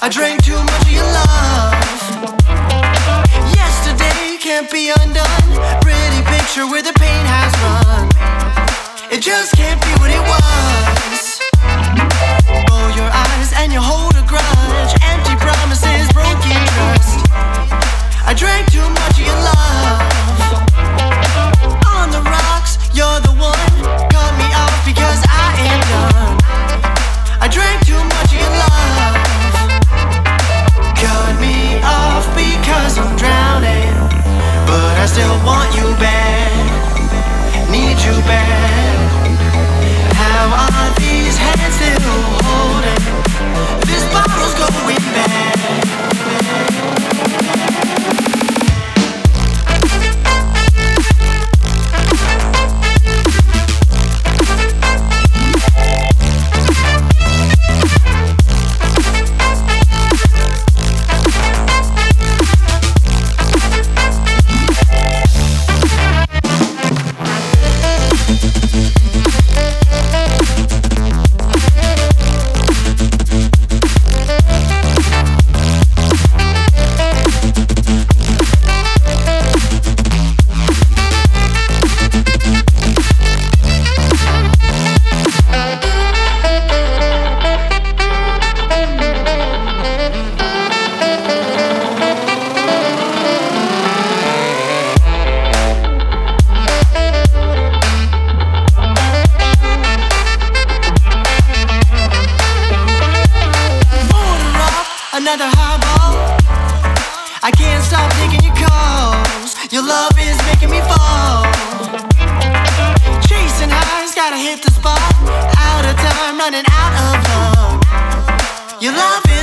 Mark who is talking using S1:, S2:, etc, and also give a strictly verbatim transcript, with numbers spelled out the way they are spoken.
S1: drank too much of your love. Yesterday can't be undone. Pretty picture where the pain has run. It just can't be what it was. Roll your eyes and you hold a grudge. Empty promises, broken trust. I drank too much of your love. On the rocks, you're the one. Cut me off because I am done. I drank too much of your love. Cut me off because I'm drowning, but I still want you bad. Need you bad. How are these hands still holding? This bottle's going bad. Another highball. I can't stop taking your calls. Your love is making me fall. Chasing highs, gotta hit the spot. Out of time, running out of love. Your love is